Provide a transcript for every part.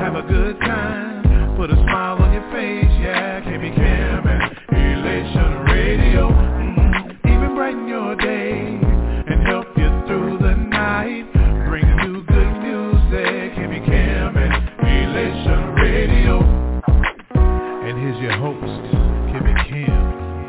have a good time, put a smile on your face, yeah. KB Cam and Elation Radio, even brighten your day and help you through the night. Bring you good music, KB Cam and Elation Radio. And here's your host, KB Cam.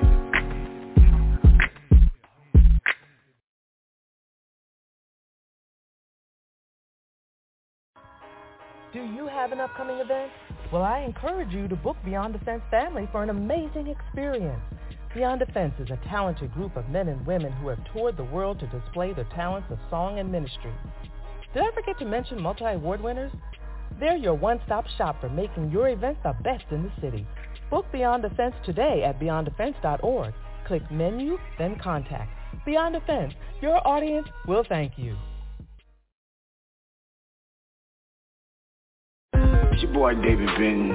Do you have an upcoming event? Well, I encourage you to book Beyond Defense Family for an amazing experience. Beyond Defense is a talented group of men and women who have toured the world to display their talents of song and ministry. Did I forget to mention multi-award winners? They're your one-stop shop for making your event the best in the city. Book Beyond Defense today at beyonddefense.org. Click menu, then contact. Beyond Defense, your audience will thank you. It's your boy David Benton.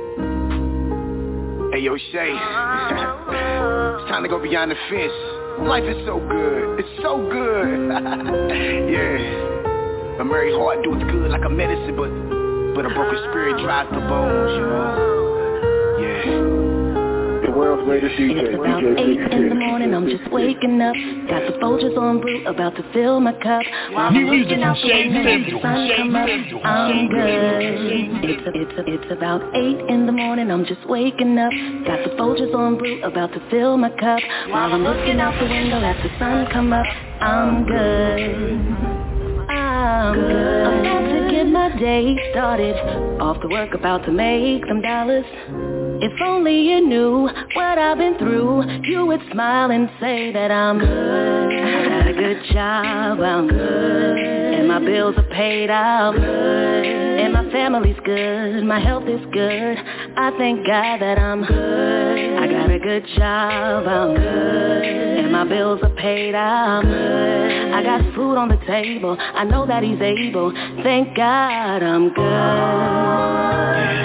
Hey yo Shay, it's time to go beyond the fence. Life is so good, it's so good. Yeah, a merry heart doeth good like a medicine, but a broken spirit dries the bones, you know. Yeah. The world's greatest DJ. It's about 8 in the morning, I'm just waking up. Got the Folgers on brew, about to fill my cup. While I'm looking out the window, the sun come up. I'm good. It's about 8 in the morning, I'm just waking up. Got the Folgers on brew, about to fill my cup. While I'm looking out the window, let the sun come up. I'm good. I'm about to get my day started. Off to work, about to make some dollars. If only you knew what I've been through, you would smile and say that I'm good. I got a good job, I'm good. And my bills are paid, I'm good. And my family's good, my health is good. I thank God that I'm good. I got a good job, I'm good. And my bills are paid, I'm good. I got food on the table, I know that he's able. Thank God I'm good.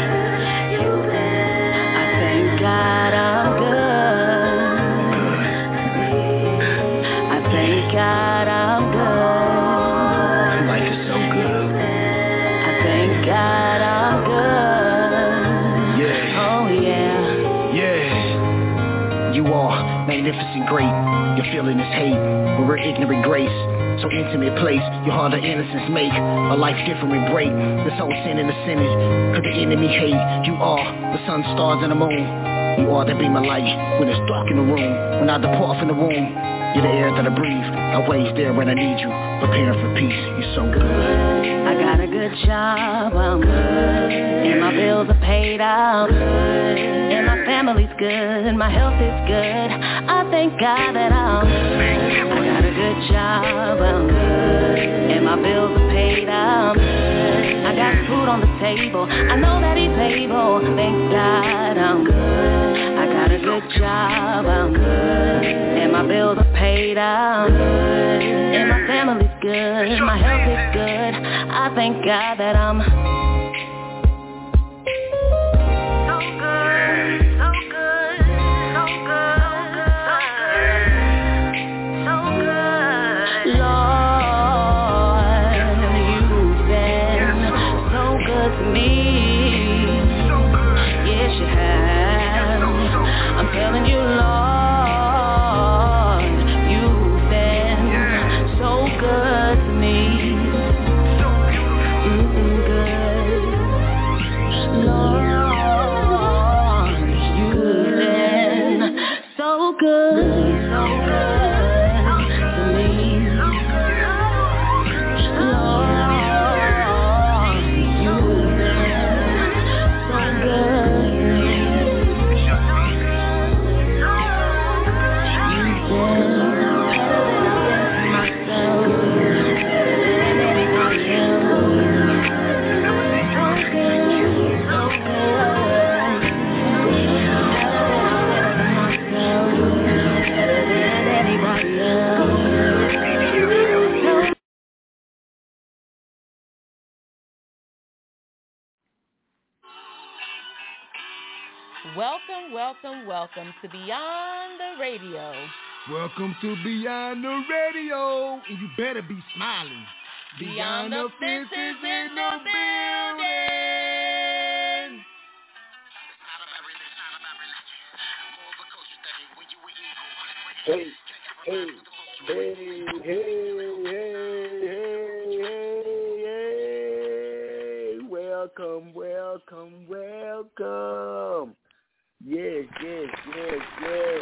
God, I'm good. I thank God I'm good. Life is so good. I thank God I'm good. Yeah. Oh yeah. Yeah. You are magnificent, great. You're feeling this hate, but we're ignorant grace. So intimate place, your heart of innocence make a life different break. This whole sin and the sinning, could the enemy hate? You are the sun, stars, and the moon. You are the beam of light when it's dark in the room. When I depart from the womb, you're the air that I breathe. Always there when I need you, preparing for peace. You're so good. I got a good job, I'm good. And my bills are paid, I'm good. And my family's good, and my health is good. I thank God that I'm good. I got a good job, I'm good. And my bills are paid, I'm good. I got food on the table, I know that he's able. Thank God I'm good. I got a good job, I'm good. And my bills are paid, I'm good. And my family's good, my health is good. I thank God that I'm so good, so good, so good, so good, so good. Lord, you've been so good to me. Yes, you have. I'm telling you, Lord, you've been so good to me. Welcome to Beyond the Radio. Welcome to Beyond the Radio, and you better be smiling. Beyond the Fence is in the building. Hey, hey, hey, hey, hey, hey, hey. Welcome, welcome, welcome. Yes, yes, yes, yes.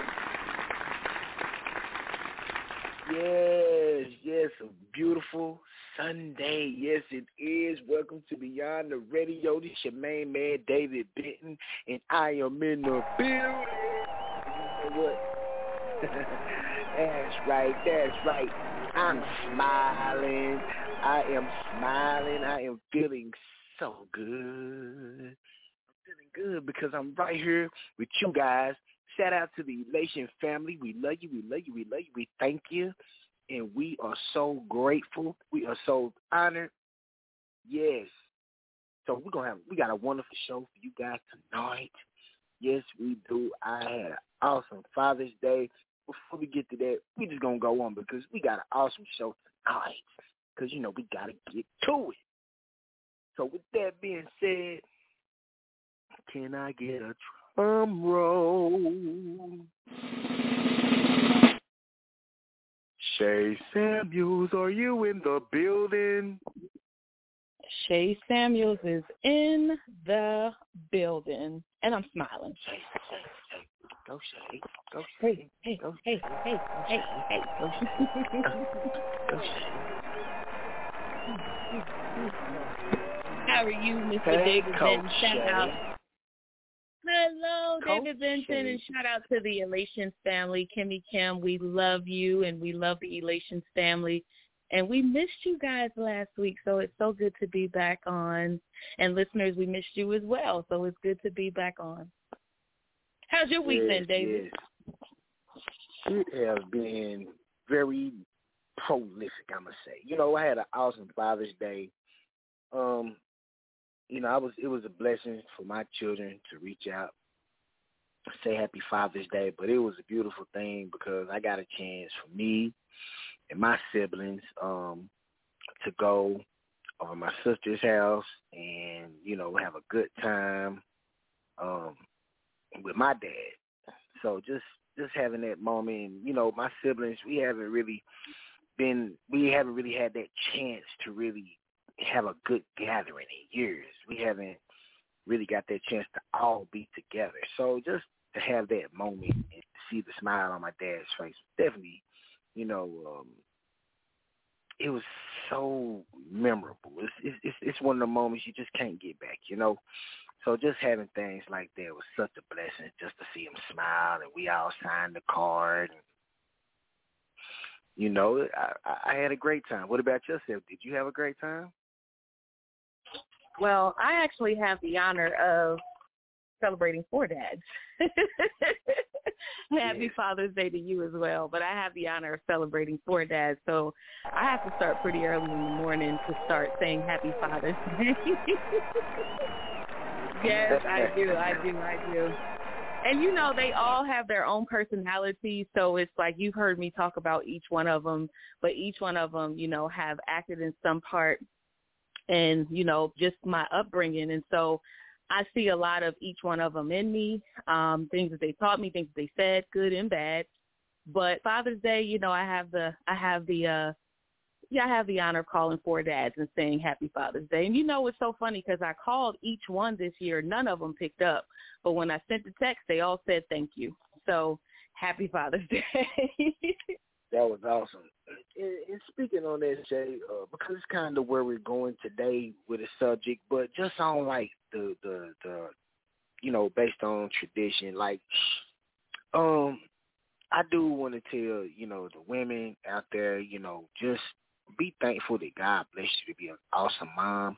Yes, yes, a beautiful Sunday. Yes, it is. Welcome to Beyond the Radio. This is your main man, David Benton, and I am in the building. You know what? That's right, that's right. I'm smiling. I am smiling. I am feeling so good. I'm feeling good because I'm right here with you guys. Shout out to the Elation family. We love you. We love you. We love you. We thank you. And we are so grateful. We are so honored. Yes. So we got a wonderful show for you guys tonight. Yes, we do. I had an awesome Father's Day. Before we get to that, we just going to go on because we got an awesome show tonight. Because, you know, we got to get to it. So with that being said, can I get a drum roll? Shay Samuels, are you in the building? Shay Samuels is in the building, and I'm smiling. Shay. Go Shay. Go Shay. Hey. Go Shay. Go Shay. How are you, Mr. Hey, David Coach Benton? Shout out. Hello, Coach David Benton, Shay. and shout out to the Elations family. Kimmy Kim, we love you, and we love the Elations family. And we missed you guys last week, so it's so good to be back on. And listeners, we missed you as well, so it's good to be back on. How's your week been, David? Yes. It has been very prolific, I must say. You know, I had an awesome Father's Day. You know, it was a blessing for my children to reach out, say Happy Father's Day, but it was a beautiful thing because I got a chance for me and my siblings to go over my sister's house and, you know, have a good time with my dad. So just having that moment, and, you know, my siblings, we haven't really had that chance to really have a good gathering in years. We haven't really got that chance to all be together. So just to have that moment and see the smile on my dad's face, definitely, you know, it was so memorable. It's one of the moments you just can't get back, you know. So just having things like that was such a blessing, just to see him smile, and we all signed the card. And, you know, I had a great time. What about yourself? Did you have a great time? Well, I actually have the honor of celebrating 4 dads. Happy Father's Day to you as well. But I have the honor of celebrating 4 dads, so I have to start pretty early in the morning to start saying Happy Father's Day. Yes, I do. And, you know, they all have their own personality, so it's like you've heard me talk about each one of them, but each one of them, you know, have acted in some part and, you know, just my upbringing. And so I see a lot of each one of them in me, things that they taught me, things that they said, good and bad. But Father's Day, you know, I have the honor of calling 4 dads and saying Happy Father's Day. And you know, it's so funny because I called each one this year. None of them picked up. But when I sent the text, they all said thank you. So Happy Father's Day. That was awesome. And speaking on that, Jay, because it's kind of where we're going today with the subject, but just on like the you know, based on tradition, like, I do want to tell, you know, the women out there, you know, just be thankful that God blessed you to be an awesome mom.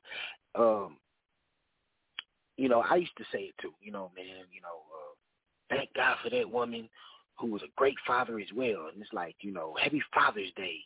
You know, I used to say it too, you know, man, you know, thank God for that woman who was a great father as well. And it's like, you know, Happy Father's Day,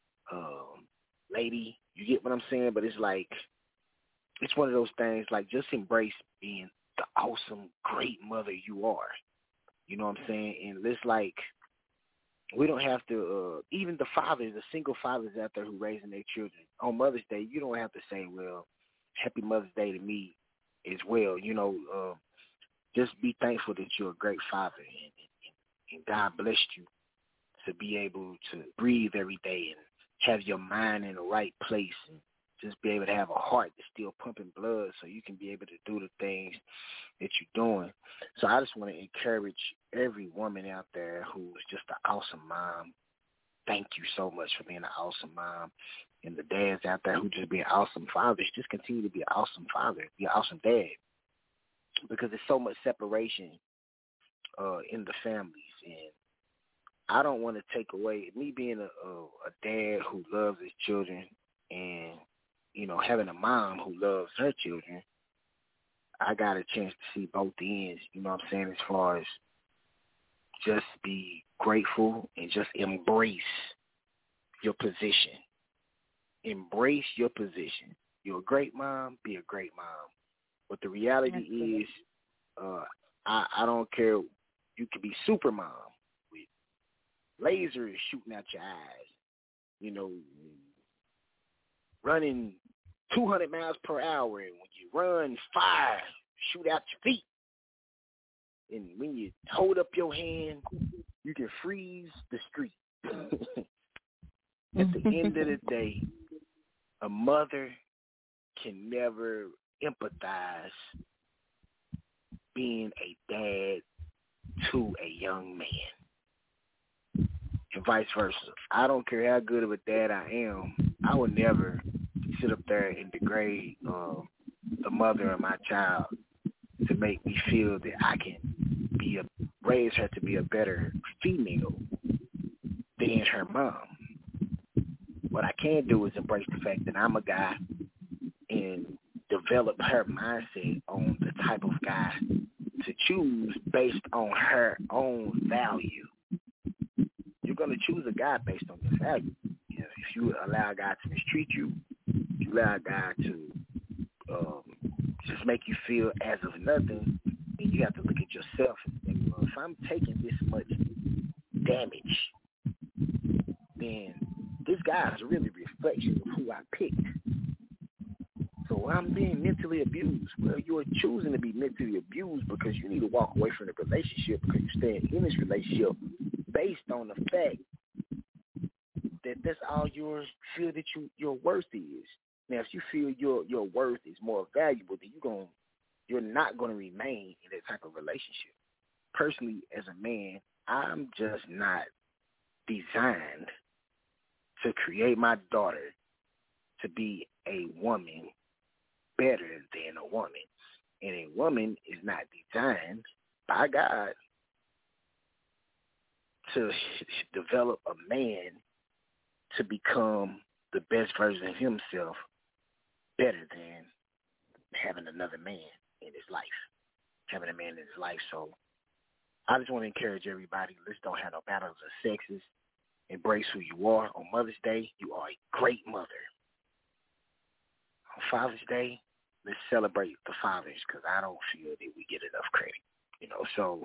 lady. You get what I'm saying? But it's like, it's one of those things, like, just embrace being the awesome, great mother you are. You know what I'm saying? And it's like, we don't have to, even the fathers, the single fathers out there who raising their children, on Mother's Day, you don't have to say, well, Happy Mother's Day to me as well. You know, just be thankful that you're a great father and God blessed you to be able to breathe every day and have your mind in the right place and just be able to have a heart that's still pumping blood so you can be able to do the things that you're doing. So I just want to encourage every woman out there who's just an awesome mom. Thank you so much for being an awesome mom. And the dads out there who just be awesome fathers, just continue to be an awesome father, be an awesome dad. Because there's so much separation in the families. And I don't want to take away, me being a dad who loves his children and, having a mom who loves her children, I got a chance to see both ends, you know what I'm saying, as far as just be grateful and just embrace your position. Embrace your position. You're a great mom, be a great mom. But the reality is, I don't care, you could be super mom with lasers shooting out your eyes, running 200 miles per hour, and when you run, fire, shoot out your feet. And when you hold up your hand, you can freeze the street. At the end of the day, a mother can never empathize being a dad to a young man. And vice versa. I don't care how good of a dad I am, I would never sit up there and degrade the mother of my child to make me feel that I can raise her to be a better female than her mom. What I can do is embrace the fact that I'm a guy and develop her mindset on the type of guy to choose based on her own value. You're going to choose a guy based on your value. If you allow a guy to mistreat you, if you allow a guy to just make you feel as of nothing, then you have to look at yourself and think, well, if I'm taking this much damage, then this guy's really a reflection of who I picked. So I'm being mentally abused. Well, you're choosing to be mentally abused because you need to walk away from the relationship because you're staying in this relationship based on the fact that that's all you feel that your worth is. Now, if you feel your worth is more valuable, then you're not going to remain in that type of relationship. Personally, as a man, I'm just not designed to create my daughter to be a woman better than a woman. And a woman is not designed by God to develop a man to become the best version of himself better than having another man in his life, having a man in his life. So I just want to encourage everybody, let's don't have no battles of sexes. Embrace who you are. On Mother's Day, you are a great mother. On Father's Day, let's celebrate the fathers because I don't feel that we get enough credit. So,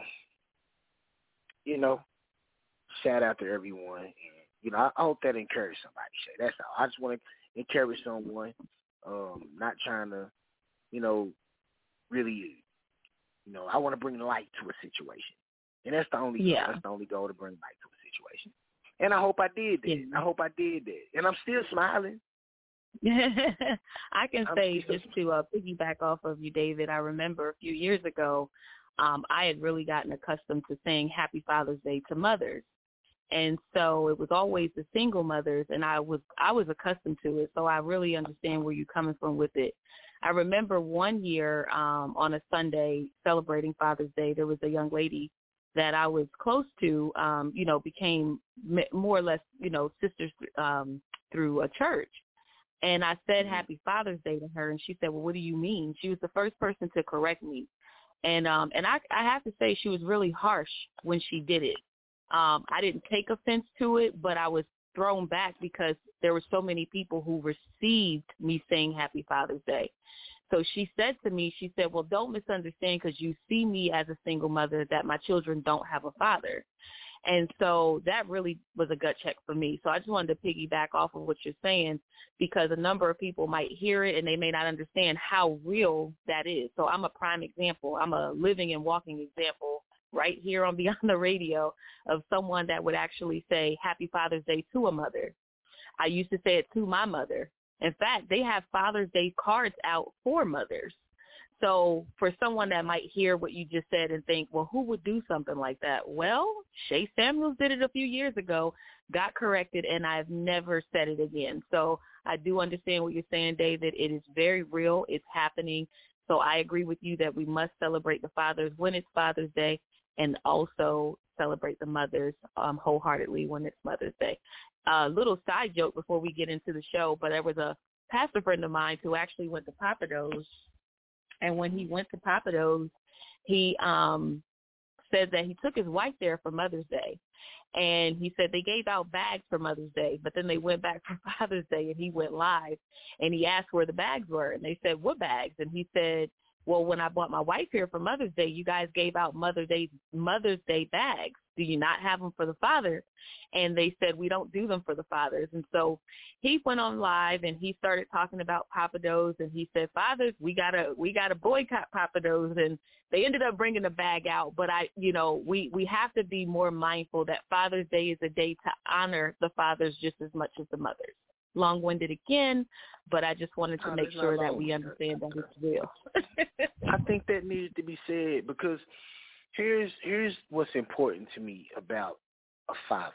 shout out to everyone. And, I hope that encourages somebody. That's all. I just want to encourage someone, not trying to, really, I want to bring light to a situation. And that's the only goal. That's the only goal, to bring light to a situation. And I hope I did that. Yeah. I hope I did that. And I'm still smiling. I can say, just to piggyback off of you, David, I remember a few years ago, I had really gotten accustomed to saying Happy Father's Day to mothers. And so it was always the single mothers, and I was accustomed to it. So I really understand where you're coming from with it. I remember one year on a Sunday celebrating Father's Day, there was a young lady that I was close to, became more or less, sisters through a church. And I said Happy Father's Day to her, and she said, well, what do you mean? She was the first person to correct me. And I have to say she was really harsh when she did it. I didn't take offense to it, but I was thrown back because there were so many people who received me saying Happy Father's Day. So she said to me, she said, well, don't misunderstand because you see me as a single mother that my children don't have a father. And so that really was a gut check for me. So I just wanted to piggyback off of what you're saying because a number of people might hear it and they may not understand how real that is. So I'm a prime example. I'm a living and walking example right here on Beyond the Radio of someone that would actually say Happy Father's Day to a mother. I used to say it to my mother. In fact, they have Father's Day cards out for mothers. So for someone that might hear what you just said and think, well, who would do something like that? Well, Shay Samuels did it a few years ago, got corrected, and I've never said it again. So I do understand what you're saying, David. It is very real. It's happening. So I agree with you that we must celebrate the fathers when it's Father's Day and also celebrate the mothers wholeheartedly when it's Mother's Day. Little side joke before we get into the show, but there was a pastor friend of mine who actually went to Papados. And when he went to Papados, he said that he took his wife there for Mother's Day. And he said they gave out bags for Mother's Day, but then they went back for Father's Day, and he went live. And he asked where the bags were. And they said, what bags? And he said, well, when I brought my wife here for Mother's Day, you guys gave out Mother's Day bags. Do you not have them for the fathers? And they said, we don't do them for the fathers. And so he went on live and he started talking about Papados, and he said, fathers, we gotta boycott Papados. And they ended up bringing the bag out. But we have to be more mindful that Father's Day is a day to honor the fathers just as much as the mothers. Long-winded again, but I just wanted to make sure that we understand that it's real. I think that needed to be said because here's what's important to me about a father.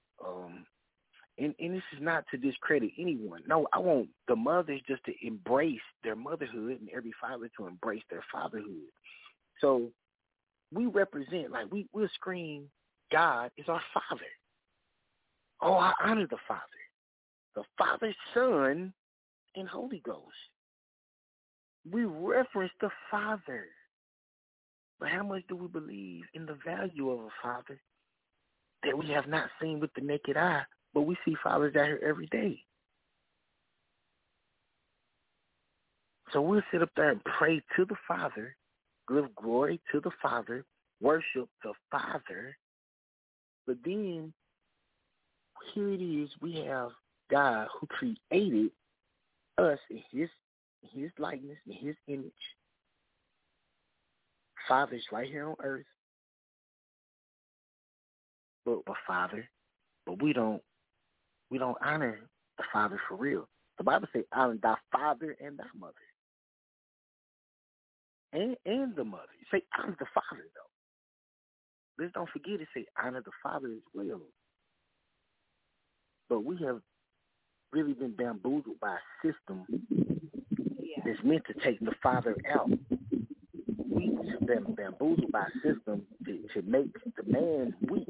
And this is not to discredit anyone. No, I want the mothers just to embrace their motherhood and every father to embrace their fatherhood. So we represent, like we'll scream, God is our Father. Oh, I honor the Father. The Father, Son, and Holy Ghost. We reference the Father. But how much do we believe in the value of a father that we have not seen with the naked eye, but we see fathers out here every day? So we'll sit up there and pray to the Father, give glory to the Father, worship the Father, but then here it is, we have God who created us in his likeness, in his image. Father's right here on earth. But we don't honor the Father for real. The Bible says, honor thy father and thy mother. And the mother. You say honor the Father though. Let's don't forget it say honor the Father as well. But we have really been bamboozled by a system that's meant to take the Father out. We've been bamboozled by a system to make the man weak.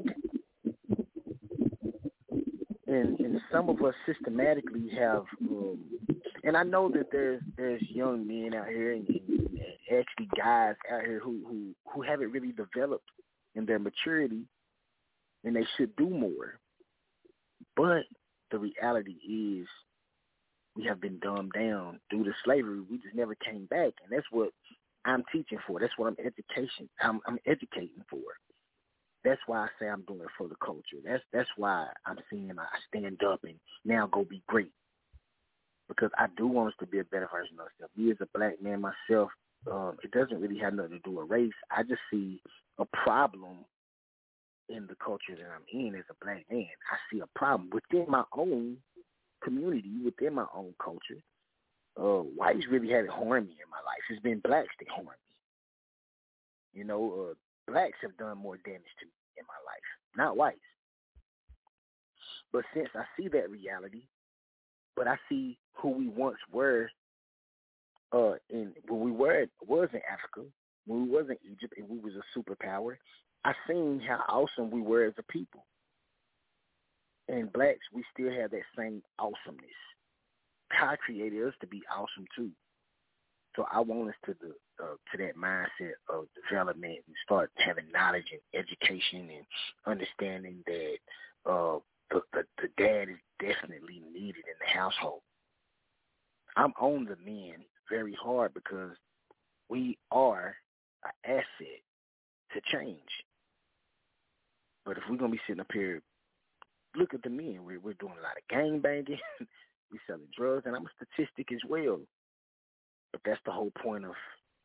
And some of us systematically have, and I know that there's young men out here and actually guys out here who haven't really developed in their maturity, and they should do more. But the reality is we have been dumbed down due to slavery. We just never came back, and that's what I'm teaching for. That's what I'm educating for. That's why I say I'm doing it for the culture. That's why I'm saying I stand up and now go be great. Because I do want us to be a better version of ourselves. Me as a black man myself, it doesn't really have nothing to do with race. I just see a problem in the culture that I'm in as a black man. I see a problem within my own community, within my own culture. Whites really haven't harmed me in my life. It's been blacks that harmed me. Blacks have done more damage to me in my life, not whites. But since I see that reality, but I see who we once were when we was in Africa, when we was in Egypt and we was a superpower, I seen how awesome we were as a people. And blacks, we still have that same awesomeness. God created us to be awesome too. So I want us to that mindset of development and start having knowledge and education and understanding that the dad is definitely needed in the household. I'm on the men very hard because we are an asset to change. But if we're going to be sitting up here, look at the men. We're doing a lot of gang banging. We're selling drugs, and I'm a statistic as well. But that's the whole point of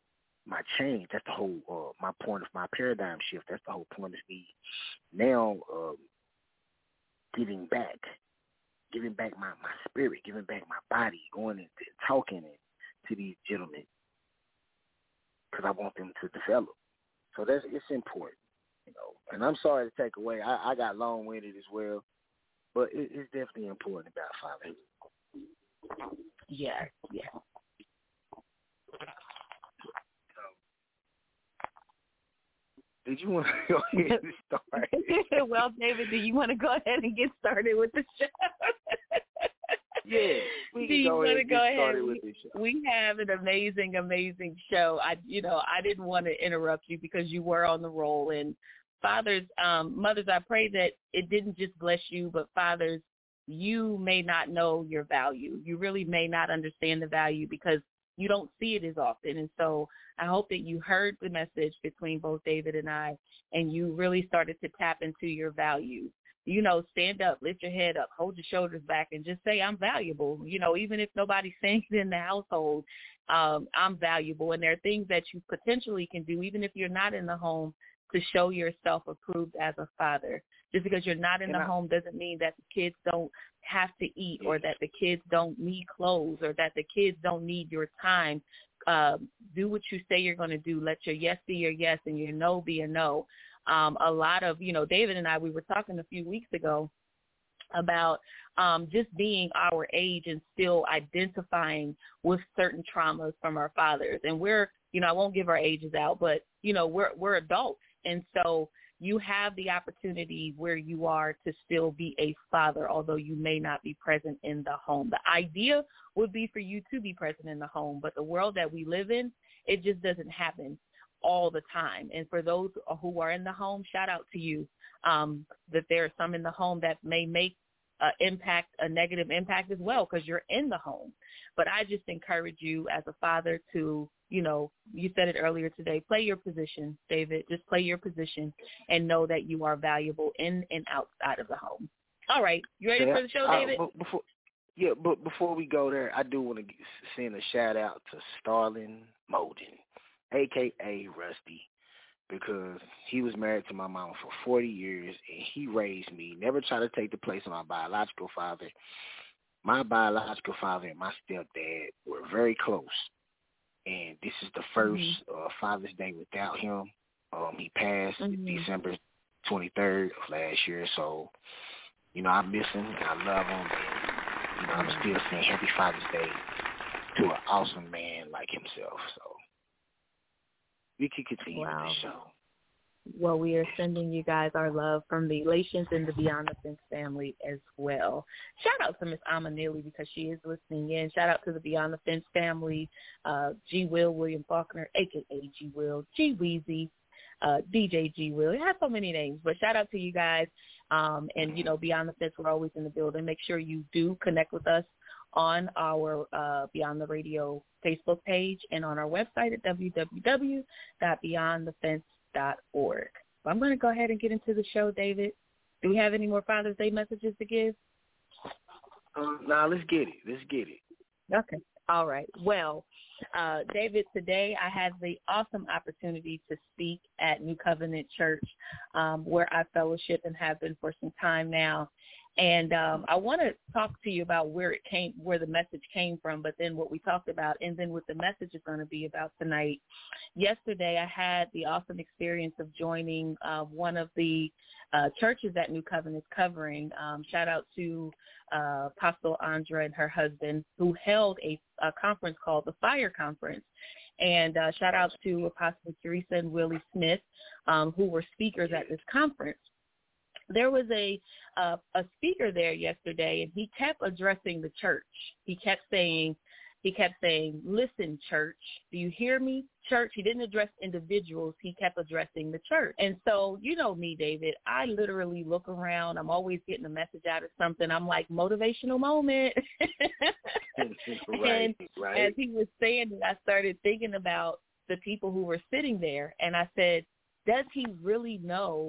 my change. That's the whole my point of my paradigm shift. That's the whole point of me now giving back my spirit, giving back my body, going and talking to these gentlemen because I want them to develop. So it's important, you know. And I'm sorry to take away. I got long-winded as well, but it's definitely important about fatherhood. Yeah. Did you want to go ahead and start? Well, David, do you want to go ahead and get started with the show? Yeah, we can go ahead and get started with this show. We have an amazing, amazing show. I didn't want to interrupt you because you were on the roll. And fathers, mothers, I pray that it didn't just bless you, but fathers, you may not know your value. You really may not understand the value because you don't see it as often. And so I hope that you heard the message between both David and I, and you really started to tap into your value. You know, stand up, lift your head up, hold your shoulders back, and just say, I'm valuable. You know, even if nobody's saying it in the household, I'm valuable. And there are things that you potentially can do, even if you're not in the home, to show yourself approved as a father. Just because you're not in the home doesn't mean that the kids don't have to eat, or that the kids don't need clothes, or that the kids don't need your time. Do what you say you're going to do. Let your yes be your yes and your no be a no. A lot of, David and I, we were talking a few weeks ago about just being our age and still identifying with certain traumas from our fathers. And we're, I won't give our ages out, but, we're adults. And so you have the opportunity where you are to still be a father, although you may not be present in the home. The idea would be for you to be present in the home, but the world that we live in, it just doesn't happen all the time. And for those who are in the home, shout out to you, that there are some in the home that may make a negative impact as well, because you're in the home. But I just encourage you as a father to, you said it earlier today, play your position, David. Just play your position and know that you are valuable in and outside of the home. All right. You ready for the show, David? But before we go there, I do want to send a shout out to Starlin Moden, a.k.a. Rusty, because he was married to my mama for 40 years, and he raised me. Never tried to take the place of my biological father. My biological father and my stepdad were very close, and this is the first Father's Day without him. He passed December 23rd of last year, so, I miss him, and I love him, and, I'm still saying Happy Father's Day to an awesome man like himself, so we can continue with the show. Well, we are sending you guys our love from the Elations and the Beyond the Fence family as well. Shout out to Miss Amma Neely because she is listening in. Shout out to the Beyond the Fence family, G. Will, William Faulkner, a.k.a. G. Will, G. Weezy, DJ G. Will. It has so many names, but shout out to you guys. And, Beyond the Fence, we're always in the building. Make sure you do connect with us on our Beyond the Radio Facebook page and on our website at www.beyondthefence.org. So I'm going to go ahead and get into the show, David. Do we have any more Father's Day messages to give? Let's get it. Okay. All right. Well, David, today I had the awesome opportunity to speak at New Covenant Church, where I fellowship and have been for some time now. And I want to talk to you about where the message came from, but then what we talked about, and then what the message is going to be about tonight. Yesterday, I had the awesome experience of joining one of the churches that New Covenant is covering. Shout out to Apostle Andra and her husband, who held a conference called the Fire Conference. And shout out to Apostle Teresa and Willie Smith, who were speakers at this conference. There was a speaker there yesterday, and he kept addressing the church. He kept saying, listen, church, do you hear me, church? He didn't address individuals. He kept addressing the church. And so, you know me, David, I literally look around. I'm always getting a message out of something. I'm like, motivational moment. Right. As he was saying it, I started thinking about the people who were sitting there, and I said, does he really know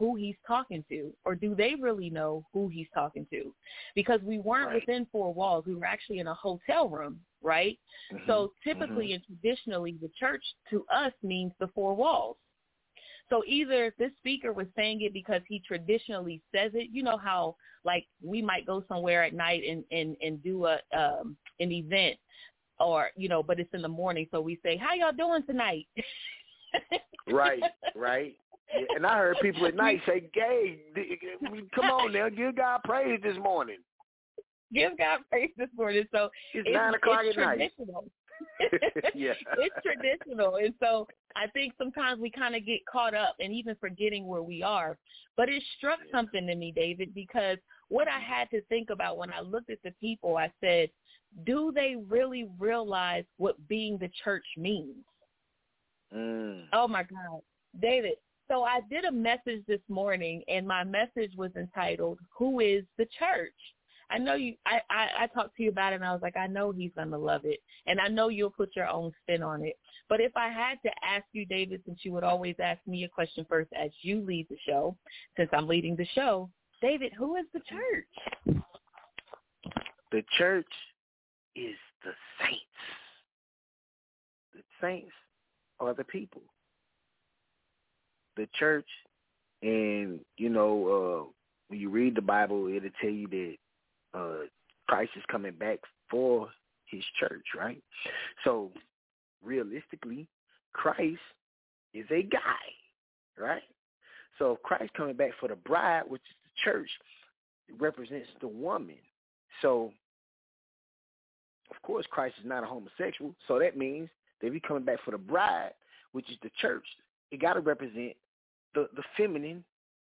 who he's talking to, or do they really know who he's talking to? Because we weren't within four walls. We were actually in a hotel room, right? Mm-hmm. So typically and traditionally, the church to us means the four walls. So either this speaker was saying it because he traditionally says it. You know how, like, we might go somewhere at night and do an event, or, you know, but it's in the morning. So we say, how y'all doing tonight? Right. Yeah, and I heard people at night say, "Gay, come on now, give God praise this morning." Give God praise this morning. So it's 9 o'clock at night. Yeah. It's traditional. And so I think sometimes we kind of get caught up and even forgetting where we are. But it struck something to me, David, because what I had to think about when I looked at the people, I said, do they really realize what being the church means? Oh, my God. David, so I did a message this morning, and my message was entitled, Who is the Church? I know you. I talked to you about it, and I was like, I know he's going to love it, and I know you'll put your own spin on it. But if I had to ask you, David, since you would always ask me a question first as you lead the show, since I'm leading the show, David, who is the church? The church is the saints. The saints are the people. The church, and, you know, when you read the Bible, it'll tell you that Christ is coming back for his church, right? So, realistically, Christ is a guy, right? So, if Christ coming back for the bride, which is the church, it represents the woman. So, of course, Christ is not a homosexual, so that means that if he's coming back for the bride, which is the church, it got to represent the feminine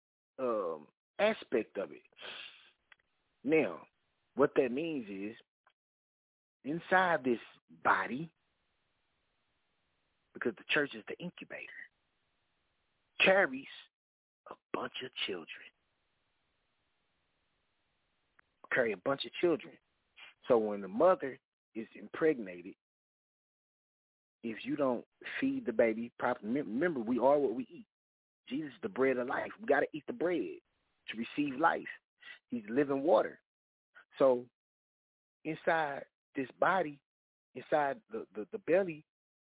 aspect of it. Now, what that means is inside this body, because the church is the incubator, carries a bunch of children. Carry a bunch of children. So when the mother is impregnated, if you don't feed the baby properly, remember, we are what we eat. Jesus is the bread of life. We got to eat the bread to receive life. He's living water. So inside this body, inside the belly,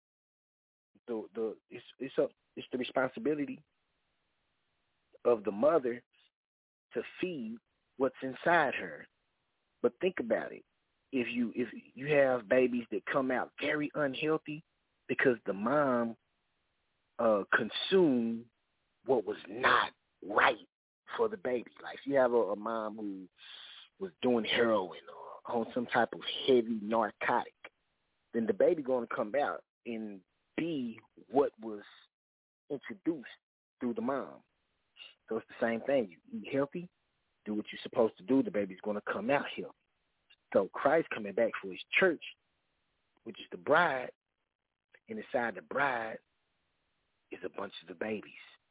it's the responsibility of the mother to feed what's inside her. But think about it. If you have babies that come out very unhealthy because the mom consumed what was not right for the baby. Like if you have a mom who was doing heroin or on some type of heavy narcotic, then the baby going to come out and be what was introduced through the mom. So it's the same thing. You eat healthy, do what you're supposed to do, the baby's going to come out healthy. So Christ coming back for his church, which is the bride, and inside the bride is a bunch of the babies.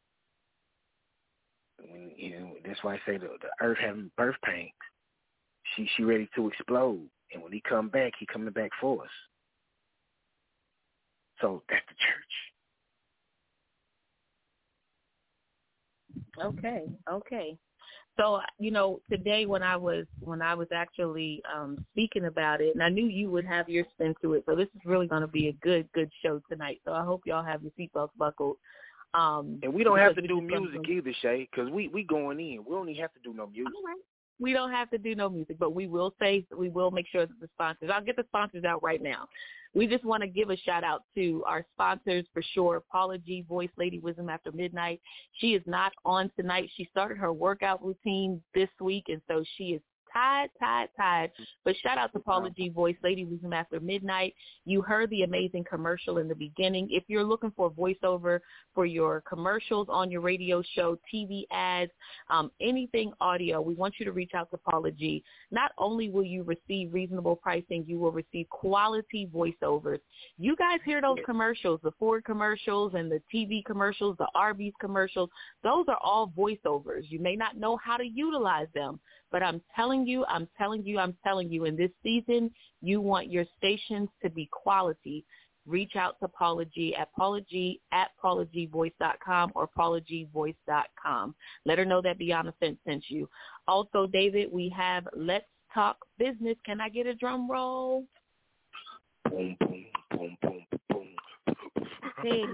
That's why I say the earth having birth pains. She ready to explode, and when he come back, he coming back for us. So that's the church. Okay. So, today when I was actually speaking about it, and I knew you would have your spin to it, so this is really going to be a good show tonight. So I hope y'all have your seatbelts buckled. And we don't have to do music either, Shay, because we going in. We don't even have to do no music. All right. We don't have to do no music, but we will make sure that the sponsors, I'll get the sponsors out right now. We just want to give a shout out to our sponsors for sure. Paula G, Voice Lady Wisdom After Midnight. She is not on tonight. She started her workout routine this week, and so she is tired. But shout out to Paula G, Voice Lady Wisdom After Midnight. You heard the amazing commercial in the beginning. If you're looking for a voiceover for your commercials on your radio show, TV ads, anything audio, we want you to reach out to Paula G. Not only will you receive reasonable pricing, you will receive quality voiceovers. You guys hear those commercials, the Ford commercials and the TV commercials, the Arby's commercials. Those are all voiceovers. You may not know how to utilize them, but I'm telling you, in this season, you want your stations to be quality. reach out to Paula G at paulag@paulagvoice.com or paulagvoice.com. Let her know that Beyond the Fence sent you. Also, David, we have Let's Talk Business. Can I get a drum roll? Boom, boom, boom, boom, boom. Hey.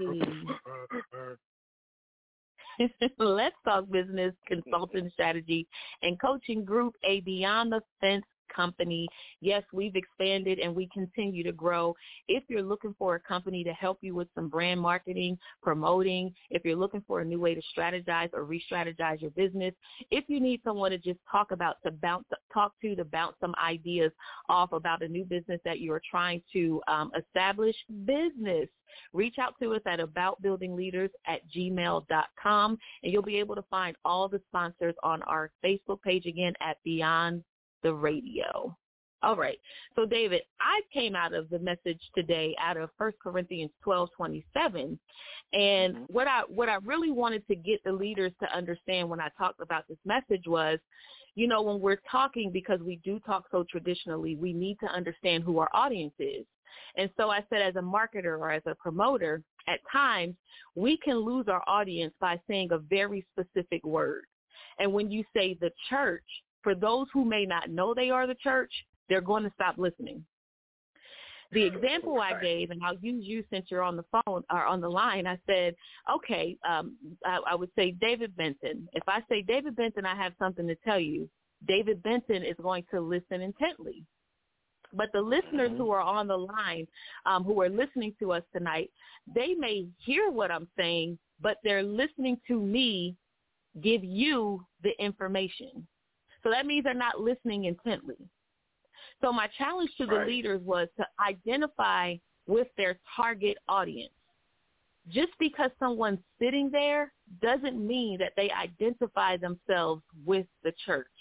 Let's Talk Business Consulting Strategy and Coaching Group, a Beyond the Fence company. Yes, we've expanded and we continue to grow. If you're looking for a company to help you with some brand marketing, promoting, if you're looking for a new way to strategize or re-strategize your business, if you need someone to just talk to bounce some ideas off about a new business that you are trying to establish, business, reach out to us at aboutbuildingleaders@gmail.com, and you'll be able to find all the sponsors on our Facebook page, again, at Beyond the Radio. All right. So, David, I came out of the message today out of 1 Corinthians 12:27, and what I really wanted to get the leaders to understand when I talked about this message was, you know, when we're talking, because we do talk so traditionally, we need to understand who our audience is. And so I said, as a marketer or as a promoter, at times we can lose our audience by saying a very specific word. And when you say the church, for those who may not know they are the church, they're going to stop listening. The example I gave, and I'll use you since you're on the phone or on the line, I said, okay, I would say David Benson. If I say David Benson, I have something to tell you, David Benson is going to listen intently. But the listeners who are on the line, who are listening to us tonight, they may hear what I'm saying, but they're listening to me give you the information. So that means they're not listening intently. So my challenge to the leaders was to identify with their target audience. Just because someone's sitting there doesn't mean that they identify themselves with the church.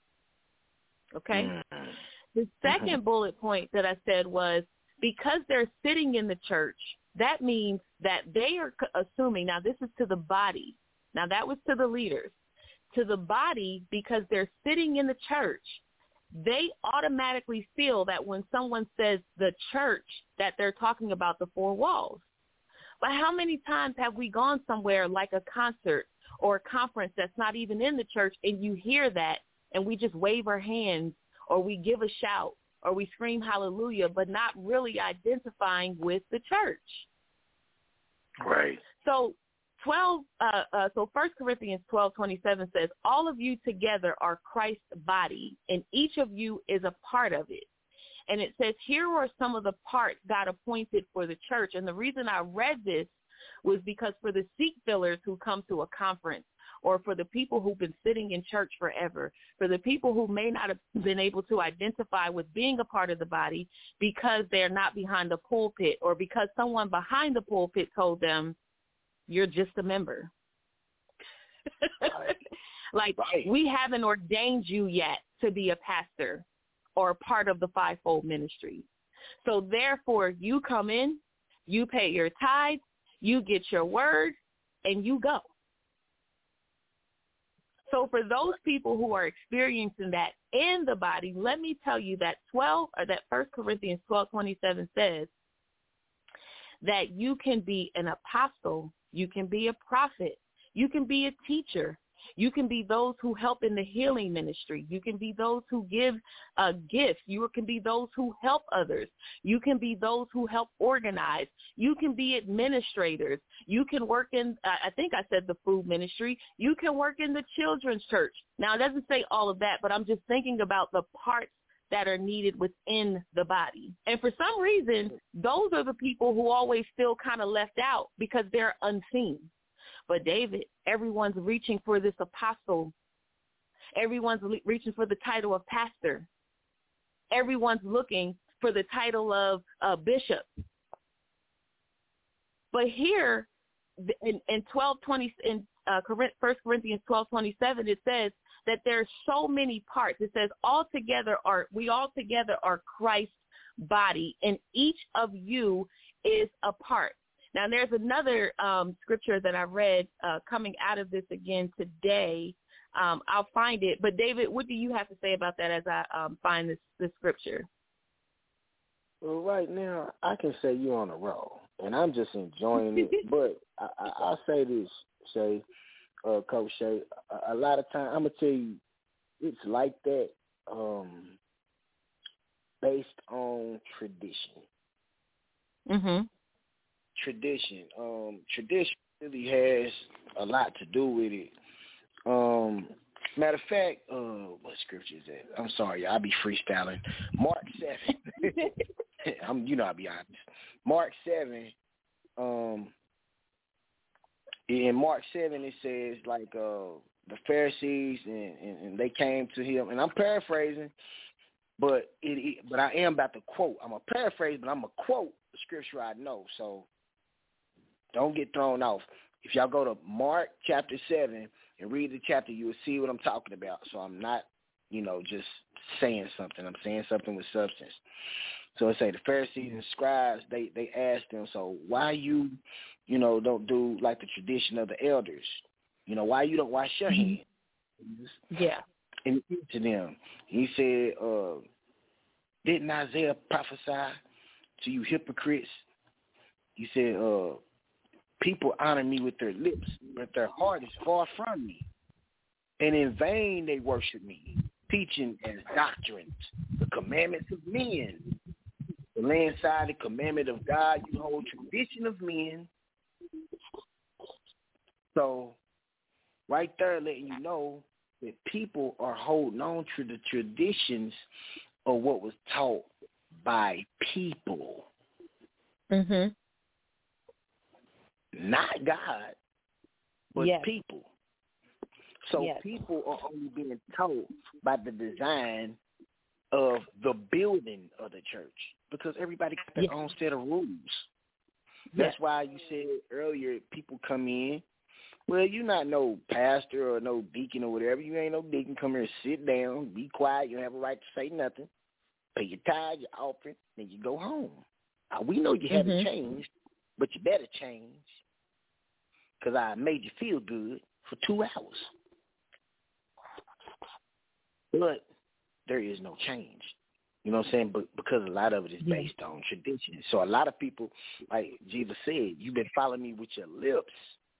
Okay? The second bullet point that I said was, because they're sitting in the church, that means that they are assuming, now this is to the body, now that was to the leaders, to the body, because they're sitting in the church, they automatically feel that when someone says the church, that they're talking about the four walls. But how many times have we gone somewhere like a concert or a conference that's not even in the church, and you hear that, and we just wave our hands, or we give a shout, or we scream hallelujah, but not really identifying with the church? Right. So 1 Corinthians 12:27 says, all of you together are Christ's body, and each of you is a part of it. And it says, here are some of the parts God appointed for the church. And the reason I read this was because for the seat fillers who come to a conference, or for the people who've been sitting in church forever, for the people who may not have been able to identify with being a part of the body because they're not behind the pulpit, or because someone behind the pulpit told them, you're just a member. We haven't ordained you yet to be a pastor or a part of the fivefold ministry. So therefore, you come in, you pay your tithe, you get your word, and you go. So for those people who are experiencing that in the body, let me tell you that 1 Corinthians 12:27 says that you can be an apostle, you can be a prophet, you can be a teacher, you can be those who help in the healing ministry, you can be those who give gifts, you can be those who help others, you can be those who help organize, you can be administrators, you can work in, I think I said the food ministry, you can work in the children's church. Now, it doesn't say all of that, but I'm just thinking about the parts that are needed within the body. And for some reason, those are the people who always feel kind of left out because they're unseen. But David, everyone's reaching for this apostle. Everyone's reaching for the title of pastor. Everyone's looking for the title of bishop. But here in 1 Corinthians 12:27, it says that there's so many parts. It says we all together are Christ's body, and each of you is a part. Now, there's another scripture that I read coming out of this again today. I'll find it. But, David, what do you have to say about that as I find this scripture? Well, right now, I can say you're on a roll, and I'm just enjoying it. But I'll say this, Shay, Coach Shay, a lot of time, I'm going to tell you, it's like that based on tradition. Mm-hmm. Tradition. Tradition really has a lot to do with it. Matter of fact, what scripture is that? I'm sorry, I'll be freestyling. Mark 7. I'll be honest. Mark 7. In Mark 7, it says like the Pharisees and they came to him, and I'm paraphrasing, but I am about to quote. I'm a paraphrase, but I'm a quote the scripture I know. So don't get thrown off. If y'all go to Mark chapter 7 and read the chapter, you will see what I'm talking about. So I'm not, just saying something. I'm saying something with substance. So it say the Pharisees and scribes, they asked them, so why you, don't do like the tradition of the elders? Why you don't wash your hands? Yeah. And he said to them, he said, didn't Isaiah prophesy to you hypocrites? He said, people honor me with their lips, but their heart is far from me. And in vain they worship me, teaching as doctrines the commandments of men. To lay aside the commandment of God, you hold tradition of men. So right there letting you know that people are holding on to the traditions of what was taught by people. Mm-hmm. Not God, but people. So people are only being taught by the design of the building of the church because everybody got their own set of rules. That's why you said earlier people come in. Well, you're not no pastor or no deacon or whatever. You ain't no deacon. Come here, sit down, be quiet. You don't have a right to say nothing. Pay your tithe, your offering, then you go home. We know you haven't changed, but you better change because I made you feel good for 2 hours. But there is no change. You know what I'm saying? But because a lot of it is based on tradition. So a lot of people, like Jesus said, you've been following me with your lips,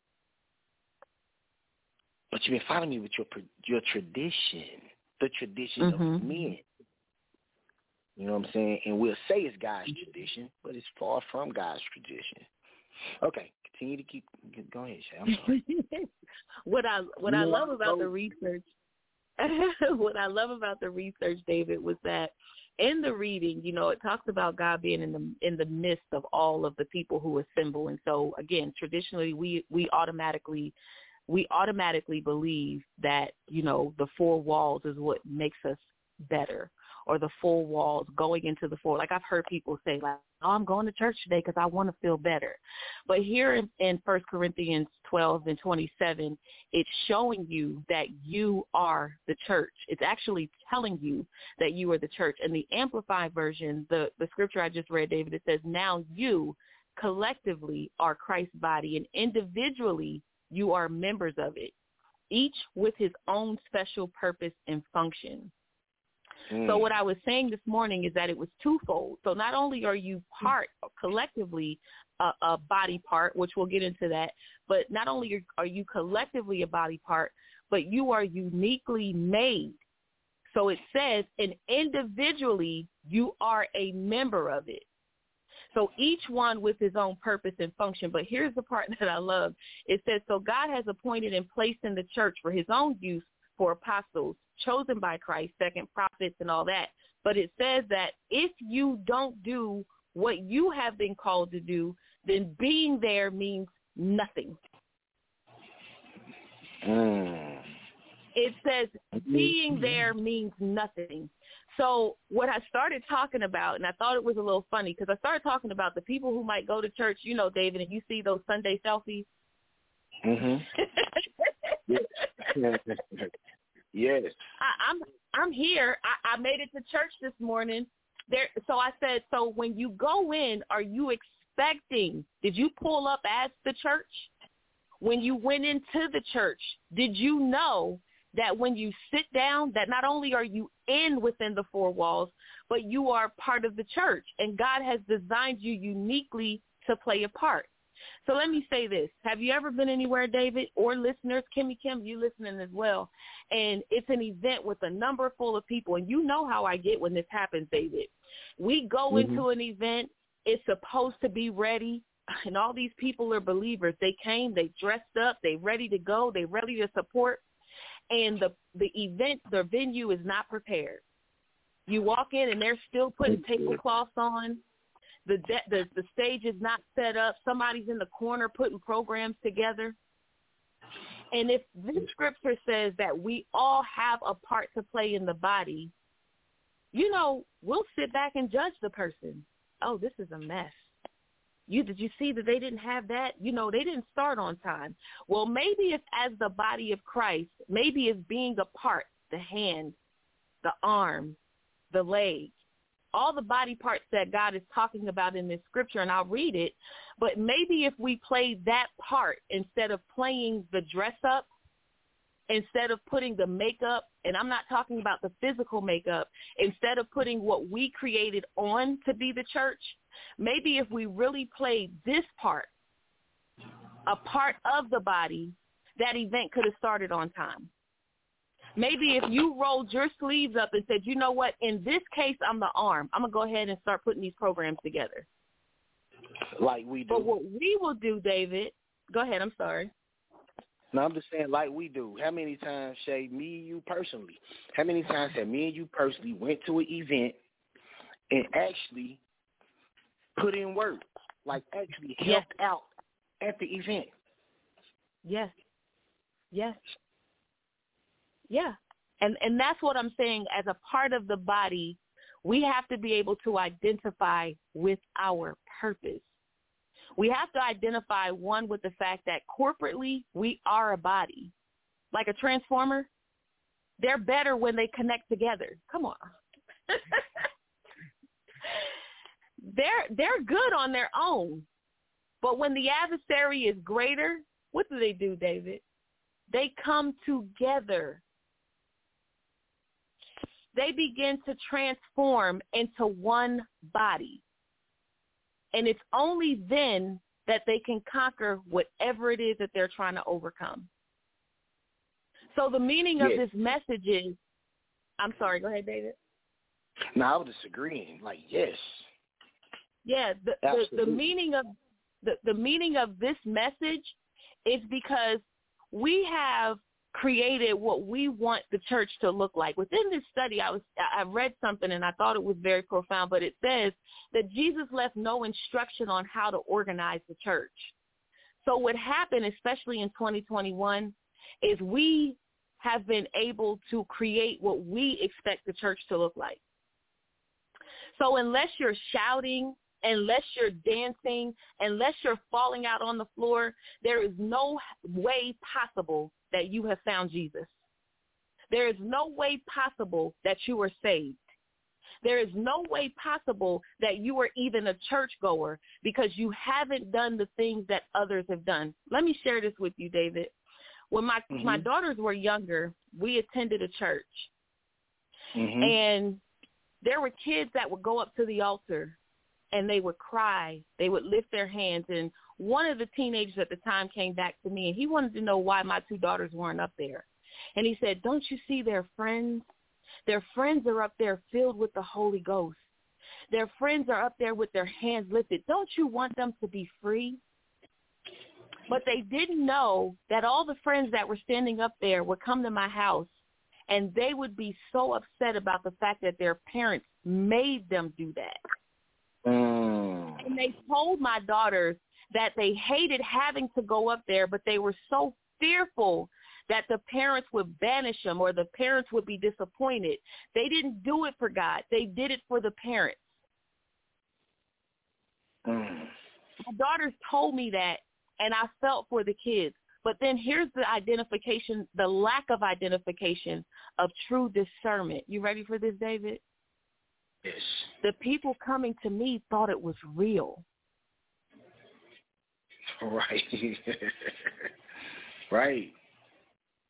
but you've been following me with your tradition, the tradition of men. You know what I'm saying? And we'll say it's God's tradition, but it's far from God's tradition. Okay, continue to go ahead, Shay. I'm sorry. What I love about the research, what I love about the research, David, was that in the reading, it talks about God being in the midst of all of the people who assemble. And so, again, traditionally, we automatically believe that, the four walls is what makes us better, or the four walls going into the four. Like I've heard people say, like, oh, I'm going to church today because I want to feel better. But here in 1 Corinthians 12 and 27, it's showing you that you are the church. It's actually telling you that you are the church. And the Amplified version, the scripture I just read, David, it says, now you collectively are Christ's body, and individually you are members of it, each with his own special purpose and function. So what I was saying this morning is that it was twofold. So not only are you collectively a body part, which we'll get into that, but not only are you collectively a body part, but you are uniquely made. So it says, and individually you are a member of it. So each one with his own purpose and function. But here's the part that I love. It says, so God has appointed and placed in the church for his own use for apostles, chosen by Christ, second prophets and all that. But it says that if you don't do what you have been called to do, then being there means nothing. It says being there means nothing. So what I started talking about, and I thought it was a little funny, because I started talking about the people who might go to church, David, and you see those Sunday selfies. Yes. I'm here. I made it to church this morning. So I said, so when you go in, are you expecting, did you pull up as the church? When you went into the church, did you know that when you sit down, that not only are you within the four walls, but you are part of the church, and God has designed you uniquely to play a part. So let me say this. Have you ever been anywhere, David, or listeners, Kimmy Kim, you listening as well, and it's an event with a number full of people, and you know how I get when this happens, David. We go into an event, it's supposed to be ready, and all these people are believers. They came, they dressed up, they ready to go, they ready to support, and the event, the venue is not prepared. You walk in, and they're still putting tablecloths on. The stage is not set up. Somebody's in the corner putting programs together. And if this scripture says that we all have a part to play in the body, you know, we'll sit back and judge the person. Oh, this is a mess. Did you see that they didn't have that? You know, they didn't start on time. Well, maybe if as the body of Christ, maybe it's being a part, the hand, the arm, the leg, all the body parts that God is talking about in this scripture, and I'll read it, but maybe if we play that part instead of playing the dress up, instead of putting the makeup, and I'm not talking about the physical makeup, instead of putting what we created on to be the church, maybe if we really played this part, a part of the body, that event could have started on time. Maybe if you rolled your sleeves up and said, you know what, in this case, I'm the arm. I'm going to go ahead and start putting these programs together. Like we do. But what we will do, David, go ahead, I'm sorry. No, I'm just saying like we do. How many times, Shay, me and you personally, how many times have me and you personally went to an event and actually put in work, like actually helped out at the event? Yes. Yes. Yeah. And that's what I'm saying. As a part of the body, we have to be able to identify with our purpose. We have to identify, one, with the fact that corporately we are a body. Like a transformer, they're better when they connect together. Come on. They're good on their own. But when the adversary is greater, what do, David? They come together. They begin to transform into one body. And it's only then that they can conquer whatever it is that they're trying to overcome. So the meaning of this message is, I'm sorry, go ahead, David. No, I was disagreeing. Like, yes. Yeah, the meaning of the meaning of this message is because we have created what we want the church to look like. Within this study, I read something and I thought it was very profound, but it says that Jesus left no instruction on how to organize the church. So what happened, especially in 2021, is we have been able to create what we expect the church to look like. So unless you're shouting, unless you're dancing, unless you're falling out on the floor, there is no way possible that you have found Jesus. There is no way possible that you are saved. There is no way possible that you are even a churchgoer because you haven't done the things that others have done. Let me share this with you, David. When my daughters were younger, we attended a church. And there were kids that would go up to the altar and they would cry. They would lift their hands. And one of the teenagers at the time came back to me, and he wanted to know why my two daughters weren't up there. And he said, don't you see their friends? Their friends are up there filled with the Holy Ghost. Their friends are up there with their hands lifted. Don't you want them to be free? But they didn't know that all the friends that were standing up there would come to my house, and they would be so upset about the fact that their parents made them do that. And they told my daughters that they hated having to go up there, but they were so fearful that the parents would banish them or the parents would be disappointed. They didn't do it for God. They did it for the parents. My daughters told me that, and I felt for the kids. But then here's the identification, the lack of identification of true discernment. You ready for this, David? Yes. The people coming to me thought it was real. Right. Right.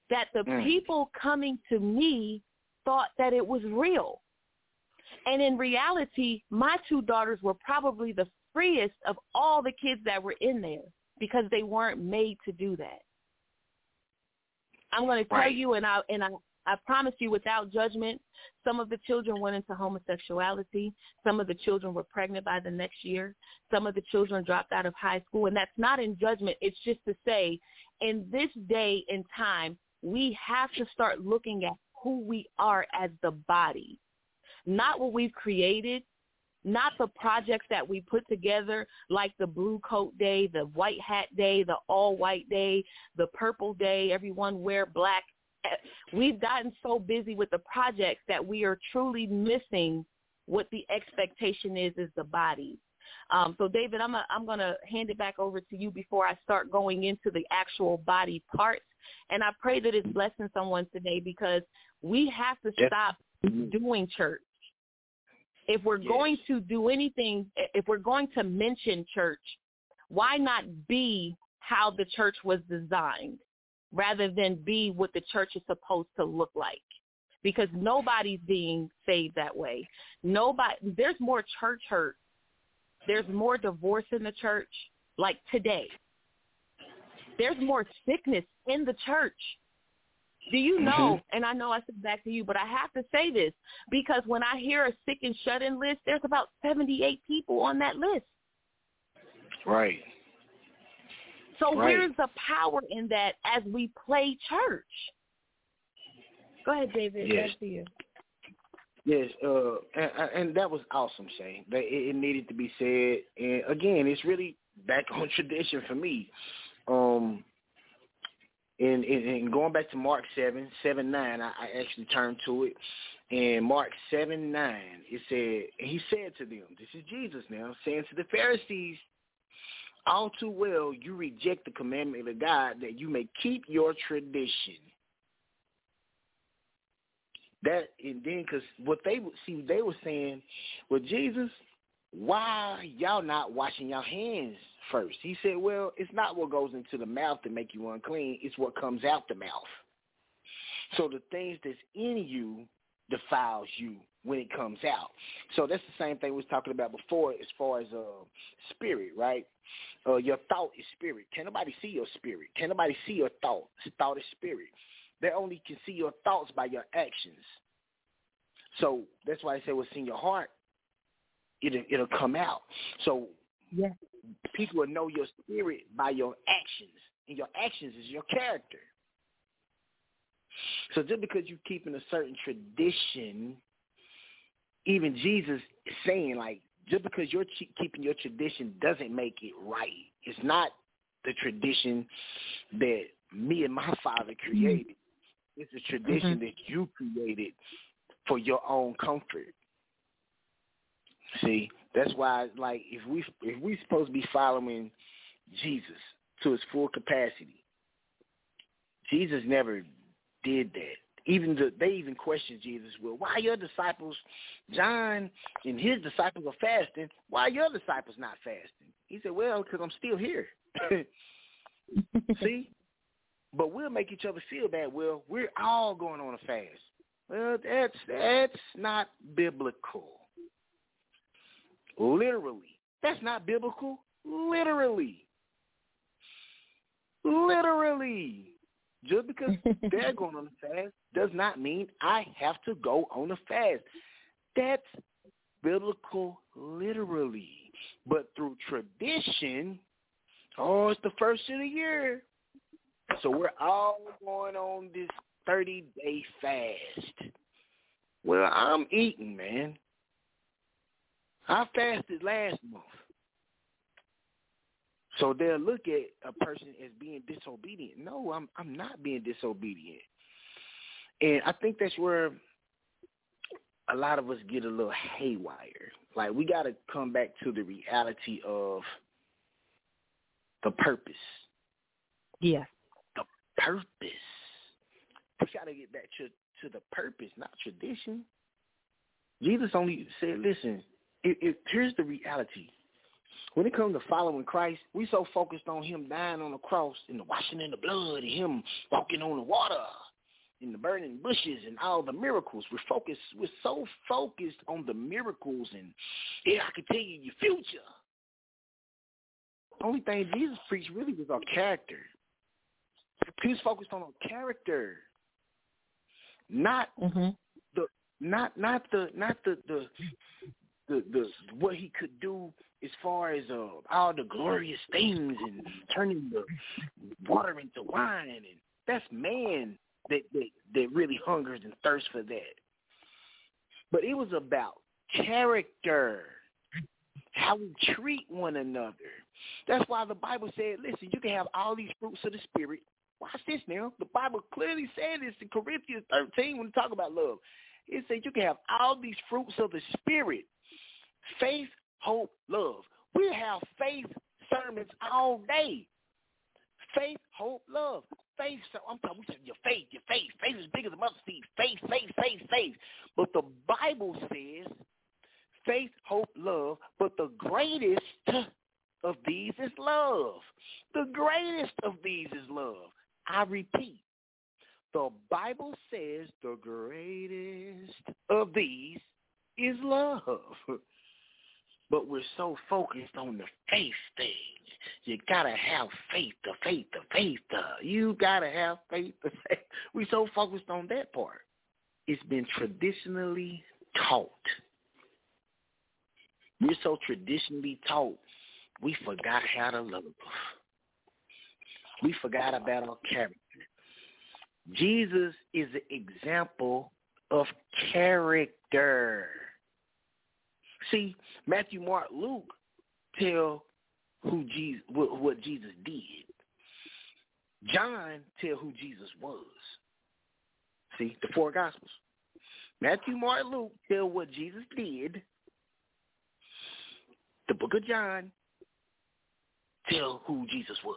that the people coming to me thought that it was real. And in reality, my two daughters were probably the freest of all the kids that were in there because they weren't made to do that. I'm going to tell you, and I promise you without judgment, some of the children went into homosexuality. Some of the children were pregnant by the next year. Some of the children dropped out of high school. And that's not in judgment. It's just to say, in this day and time, we have to start looking at who we are as the body, not what we've created, not the projects that we put together, like the blue coat day, the white hat day, the all white day, the purple day, everyone wear black. We've gotten so busy with the projects that we are truly missing what the expectation is the body. So, David, I'm going to hand it back over to you before I start going into the actual body parts. And I pray that it's blessing someone today, because we have to stop doing church. If we're going to do anything, if we're going to mention church, why not be how the church was designed rather than be what the church is supposed to look like? Because nobody's being saved that way. There's more church hurt. There's more divorce in the church, like today. There's more sickness in the church. Do you know, and I know I said back to you, but I have to say this, because when I hear a sick and shut-in list, there's about 78 people on that list. Right. So where's the power in that as we play church? Go ahead, David. Yes. Back to you. Yes, and that was awesome, Shay. It needed to be said. And, again, it's really back on tradition for me. And going back to Mark 7:9, I actually turned to it. And Mark 7:9, it said, he said to them, this is Jesus now, saying to the Pharisees, all too well you reject the commandment of God that you may keep your tradition. That, and then, because what they were saying, well, Jesus, why y'all not washing your hands first? He said, well, it's not what goes into the mouth that make you unclean. It's what comes out the mouth. So the things that's in you defiles you when it comes out. So that's the same thing we was talking about before as far as spirit, right? Your thought is spirit. Can nobody see your spirit? Can nobody see your thought? Thought is spirit. They only can see your thoughts by your actions. So that's why I say what's in your heart, it'll come out. So people will know your spirit by your actions, and your actions is your character. So just because you're keeping a certain tradition, even Jesus is saying, like, just because you're keeping your tradition doesn't make it right. It's not the tradition that me and my Father created. It's a tradition that you created for your own comfort. See, that's why, like, if we supposed to be following Jesus to his full capacity, Jesus never did that. They even questioned Jesus. Well, why your disciples, John and his disciples are fasting? Why are your disciples not fasting? He said, well, because I'm still here. See? But we'll make each other feel bad. Well, we're all going on a fast. Well, that's not biblical. Literally. That's not biblical. Literally. Just because they're going on a fast does not mean I have to go on a fast. That's biblical literally. But through tradition, it's the first of the year. So we're all going on this 30-day fast. Well, I'm eating, man. I fasted last month. So they'll look at a person as being disobedient. No, I'm not being disobedient. And I think that's where a lot of us get a little haywire. Like, we got to come back to the reality of the purpose. Yeah. The purpose. We got to get back to the purpose, not tradition. Jesus only said, listen, here's the reality. When it comes to following Christ, we so focused on him dying on the cross and the washing in the blood and him walking on the water and the burning bushes and all the miracles. We're so focused on the miracles and, yeah, I can tell you your future. The only thing Jesus preached really was our character. He was focused on our character, not the what he could do as far as all the glorious things and turning the water into wine, and that's man that really hungers and thirsts for that. But it was about character, how we treat one another. That's why the Bible said, listen, you can have all these fruits of the Spirit. Watch this now. The Bible clearly said this in Corinthians 13 when we talk about love. It said you can have all these fruits of the Spirit: faith, hope, love. We have faith sermons all day. Faith, hope, love. Faith, so I'm talking about your faith. Faith is bigger than mustard seed. Faith. But the Bible says faith, hope, love, but the greatest of these is love. The greatest of these is love. I repeat, the Bible says the greatest of these is love. But we're so focused on the faith thing. You got to have faith. You got to have faith. We're so focused on that part. It's been traditionally taught. We're so traditionally taught, we forgot how to love. We forgot about our character. Jesus is an example of character. See, Matthew, Mark, Luke tell what Jesus did. John tell who Jesus was. See, the four Gospels. Matthew, Mark, Luke tell what Jesus did. The book of John tell who Jesus was.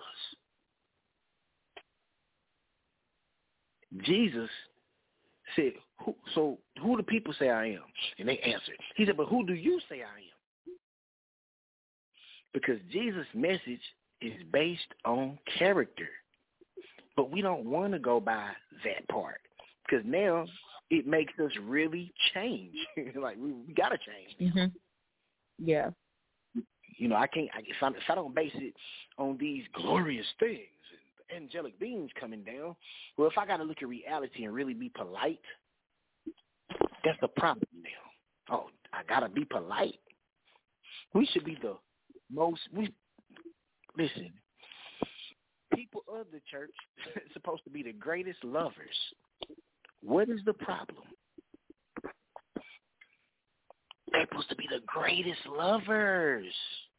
Jesus said, who do people say I am? And they answered. He said, but who do you say I am? Because Jesus' message is based on character. But we don't want to go by that part, because now it makes us really change. Like, we got to change. Mm-hmm. Yeah. You know, I can't, if I don't base it on these glorious things, angelic beings coming down, well, if I got to look at reality and really be polite, that's the problem now. Oh, I got to be polite? We should be the most, listen, people of the church are supposed to be the greatest lovers. What is the problem? They're supposed to be the greatest lovers.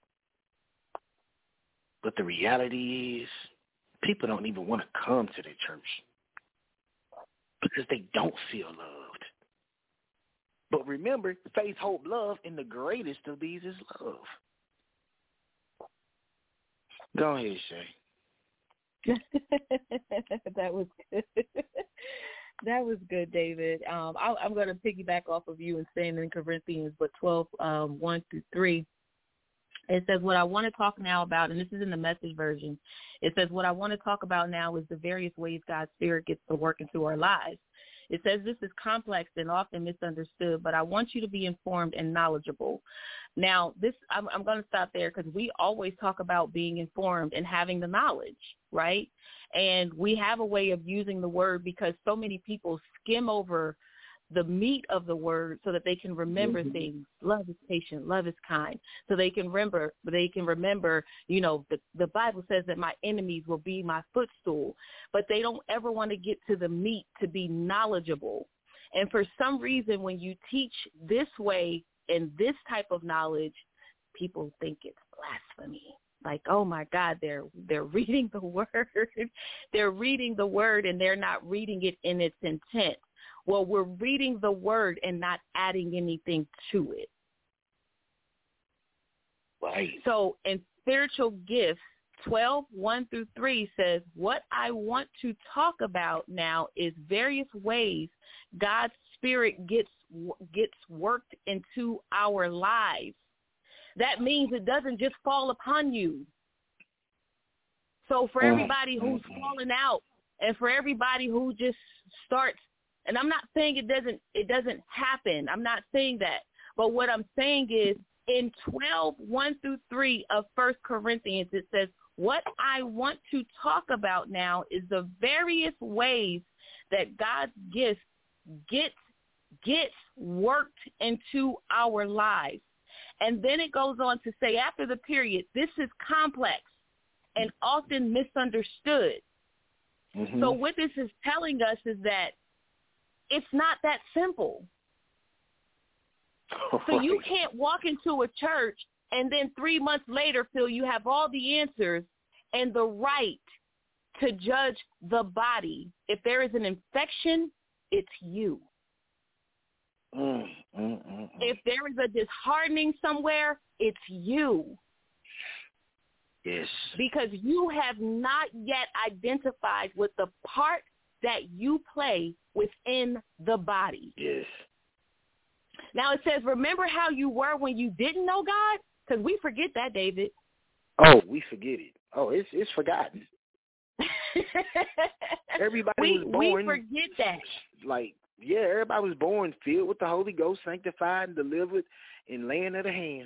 But the reality is, people don't even want to come to their church because they don't feel loved. But remember, faith, hope, love, and the greatest of these is love. Go ahead, Shay. That was good. That was good, David. I'm going to piggyback off of you and saying in Corinthians, but 12, 1 through 3. It says, what I want to talk now about, and this is in the Message version, it says, what I want to talk about now is the various ways God's Spirit gets to work into our lives. It says this is complex and often misunderstood, but I want you to be informed and knowledgeable. Now, I'm going to stop there because we always talk about being informed and having the knowledge, right? And we have a way of using the word because so many people skim over the meat of the word so that they can remember things. Love is patient, love is kind. So they can remember, you know, the Bible says that my enemies will be my footstool, but they don't ever want to get to the meat to be knowledgeable. And for some reason, when you teach this way and this type of knowledge, people think it's blasphemy. Like, oh my God, they're reading the word. They're reading the word and they're not reading it in its intent. Well, we're reading the word and not adding anything to it. Right. So in spiritual gifts, 12, 1 through 3 says, what I want to talk about now is various ways God's Spirit gets worked into our lives. that means it doesn't just fall upon you. So for everybody who's falling out and for everybody who just starts, and I'm not saying it doesn't happen. I'm not saying that. But what I'm saying is in 12:1-3 of 1 Corinthians, it says, what I want to talk about now is the various ways that God's gift gets worked into our lives. And then it goes on to say after the period, this is complex and often misunderstood. Mm-hmm. So what this is telling us is that it's not that simple. So you can't walk into a church and then 3 months later feel you have all the answers and the right to judge the body. If there is an infection, it's you. If there is a disheartening somewhere, it's you. Yes. Because you have not yet identified with the part that you play within the body. Yes. Now it says, remember how you were when you didn't know God? Because we forget that, David. Oh, we forget it. Oh, it's forgotten. Everybody was born. We forget that. Like, yeah, everybody was born filled with the Holy Ghost, sanctified and delivered in laying of the hands.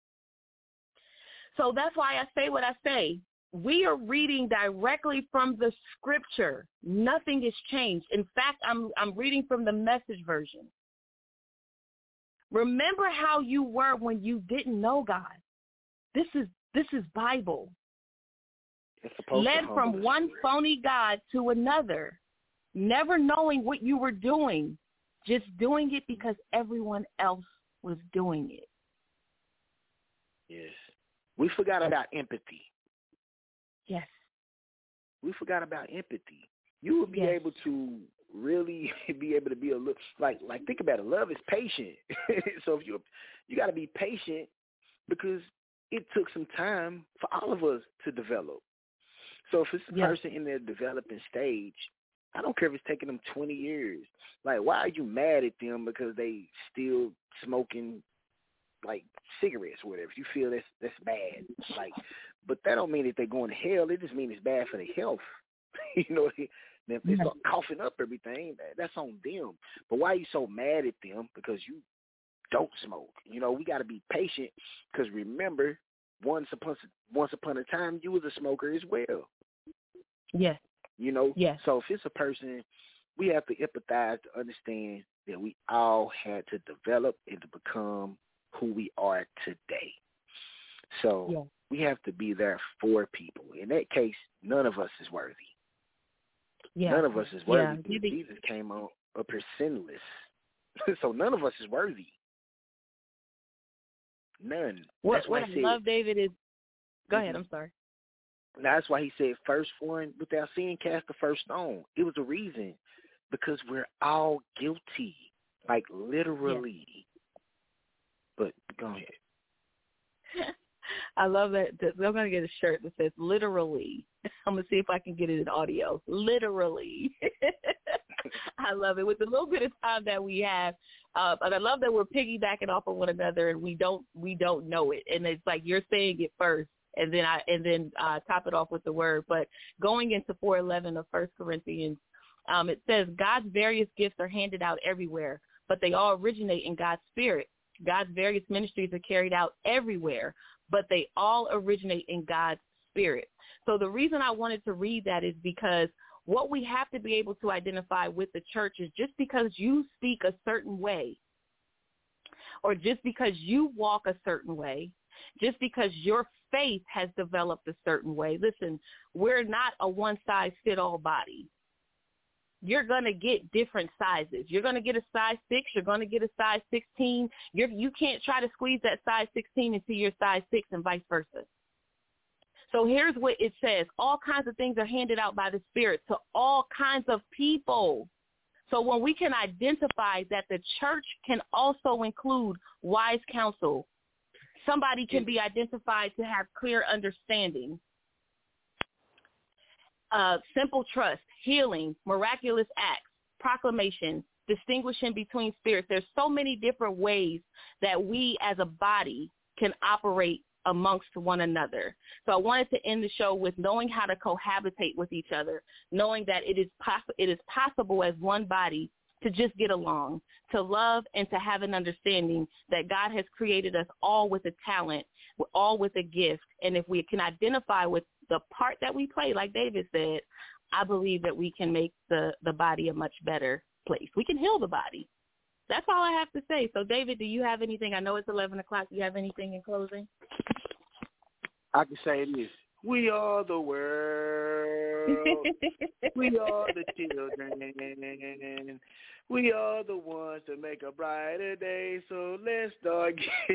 So that's why I say what I say. We are reading directly from the scripture. Nothing has changed. In fact, I'm reading from the Message version. Remember how you were when you didn't know God. This is Bible. Led from one phony God to another, never knowing what you were doing, just doing it because everyone else was doing it. Yes. We forgot about empathy. Yes. We forgot about empathy. You would be able to really be able to be a little, like think about it. Love is patient. So if you got to be patient because it took some time for all of us to develop. So if it's a person in their developing stage, I don't care if it's taking them 20 years. Like, why are you mad at them because they still smoking like cigarettes or whatever? You feel that's bad. Like, but that don't mean that they're going to hell. It just means it's bad for their health. You know, if they start coughing up everything, that's on them. But why are you so mad at them? Because you don't smoke. You know, we got to be patient because remember, once upon a time, you was a smoker as well. Yes. You know? Yes. So if it's a person, we have to empathize to understand that we all had to develop and to become who we are today. So we have to be there for people. In that case, none of us is worthy. Yeah. None of us is worthy. Yeah. Jesus came up here sinless. So none of us is worthy. None. What I love, David, is... Go ahead, I'm sorry. That's why he said, first one without sin, cast the first stone. It was a reason. Because we're all guilty. Like, literally. Yeah. But go ahead. I love that. I'm going to get a shirt that says literally. I'm going to see if I can get it in audio. Literally. I love it. With the little bit of time that we have, and I love that we're piggybacking off of one another and we don't know it. And it's like you're saying it first and then top it off with the word. But going into 4:11 of 1 Corinthians, it says God's various gifts are handed out everywhere, but they all originate in God's Spirit. God's various ministries are carried out everywhere, but they all originate in God's Spirit. So the reason I wanted to read that is because what we have to be able to identify with the church is just because you speak a certain way or just because you walk a certain way, just because your faith has developed a certain way. Listen, we're not a one-size-fit-all body. You're going to get different sizes. You're going to get a size 6. You're going to get a size 16. You can't try to squeeze that size 16 into your size 6 and vice versa. So here's what it says. All kinds of things are handed out by the Spirit to all kinds of people. So when we can identify that the church can also include wise counsel, somebody can be identified to have clear understanding, simple trust, healing, miraculous acts, proclamation, distinguishing between spirits. There's so many different ways that we as a body can operate amongst one another. So I wanted to end the show with knowing how to cohabitate with each other, knowing that it is possible as one body to just get along, to love, and to have an understanding that God has created us all with a talent, all with a gift. And if we can identify with the part that we play, like David said, I believe that we can make the body a much better place. We can heal the body. That's all I have to say. So, David, do you have anything? I know it's 11 o'clock. Do you have anything in closing? I can say this. We are the world. We are the children. We are the ones to make a brighter day. So let's start.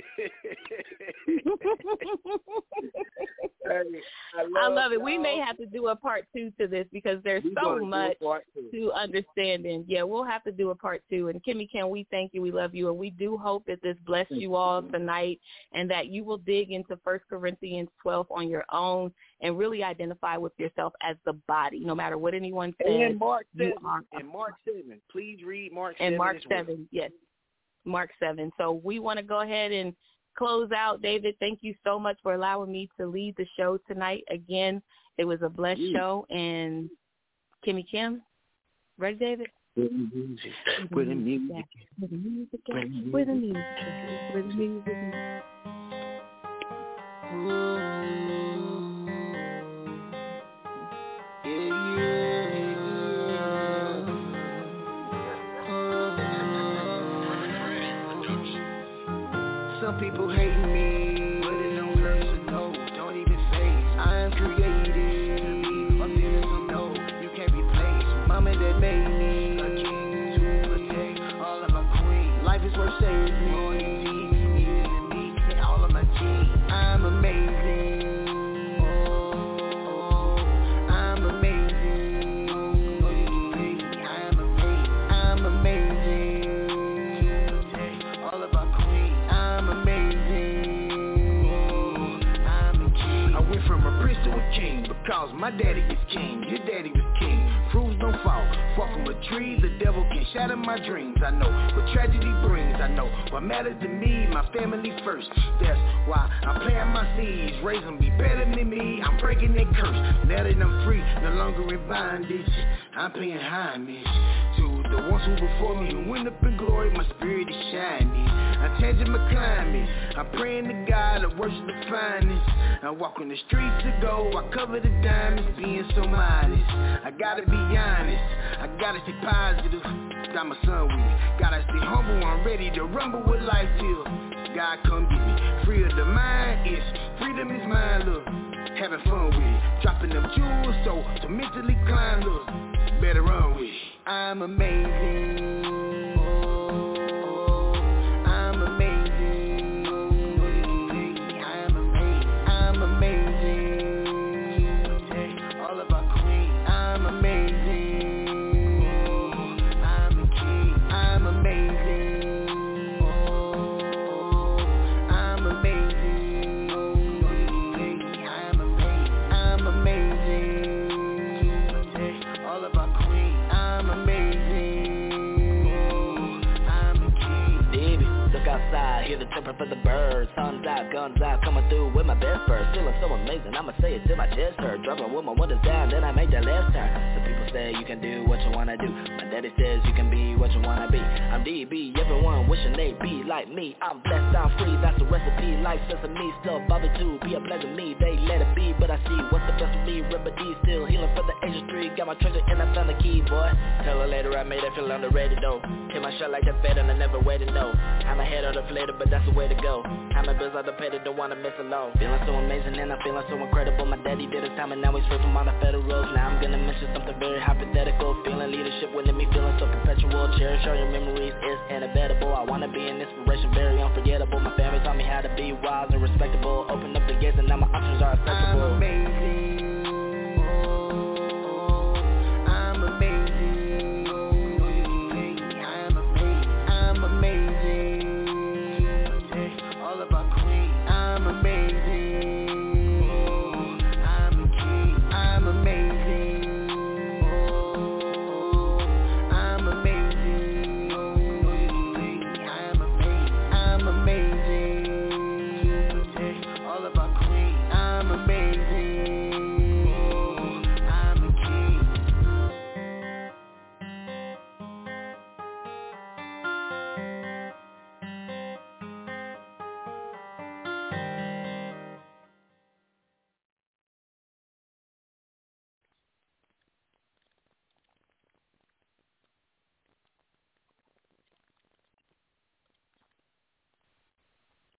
I love it. We may have to do a part 2 to this because there's so much to understanding. Yeah, we'll have to do a part 2. And Kimmy Kim, we thank you. We love you. And we do hope that this blessed you all tonight and that you will dig into 1 Corinthians 12 on your own and really identify with yourself as the body, no matter what anyone says. And Mark 7. Please read Mark 7. And Mark 7, yes. Mark 7. So we want to go ahead and close out. David, thank you so much for allowing me to lead the show tonight. Again, it was a blessed show. And Kimmy Kim, right, David? With the music. With the music. With the music. With the music. With the music. Some people hate me, but it don't hurt to know. Don't even phase. I am created. My feelings don't know. You can't replace. Mama that made me a king to protect all of my queens. Life is worth saving. More than me and all of my team. I'm amazing. I'm amazing. I'm amazing. I'm amazing. All of our queens. I'm amazing. I'm a king. I went from a prince to a king because my daddy is king. His daddy was king. Fruits don't fall. Fall from a tree. The devil can shatter my dreams. I know what tragedy brings. I know what matters to me. My family first. That's why I'm planting my seeds. Raise them be better than me. I'm breaking that curse. Now that I'm free, no longer in bondage. I'm paying homage to the ones who before me who went up in glory. My spirit is shining. I'm changing my climate. I'm praying to God. I worship the finest. I walk on the streets to go. I cover the diamonds, being so modest. I gotta be honest. I gotta stay positive. Got my son with me. Gotta stay humble. I'm ready to rumble with life till God come get me. Free of the mind is freedom is mine. Look, having fun with it. Dropping them jewels so to mentally climb. Look, better run with it. I'm amazing. I'm amazing. I'm amazing. I'm amazing. All of our queens. I'm amazing. I'm a king. I'm amazing. I'm amazing. I'm amazing. I'm amazing. All of our queens. I'm amazing. I'm a king. Baby, look outside, hear the chirping for the birds. Sun's out, guns out, coming through with my best birds. Feeling so amazing, I'ma say it till my chest hurt. Dropping with my windows down, then I make that last turn. Some people say you can do what you wanna do. My daddy says you can be what you wanna be. I'm DB, everyone wishing they be like me. I'm blessed, I'm free, that's the recipe. Like sesame, still Bobby too. Be a pleasure me, they let it be. But I see what's the best of me. Remedy, still healing for the Asia Street. Got my treasure and I found the key, boy. Tell her later I made her feel underrated though. Hit my shot like that fed and I never waited, no. I'm ahead of the flater, but that's the way to go. I'm a bills out the paid, don't wanna miss alone. Feeling so amazing and I'm feeling so incredible. My daddy did his time and now he's free from all the federals. Now I'm gonna mention something very hypothetical. Feeling leadership within me, feeling so perpetual. Cherish all your memories, it's inevitable. I wanna be an inspiration, very unforgettable. My family taught me how to be wise and respectable. Open up the gates and now my options are acceptable. I'm amazing.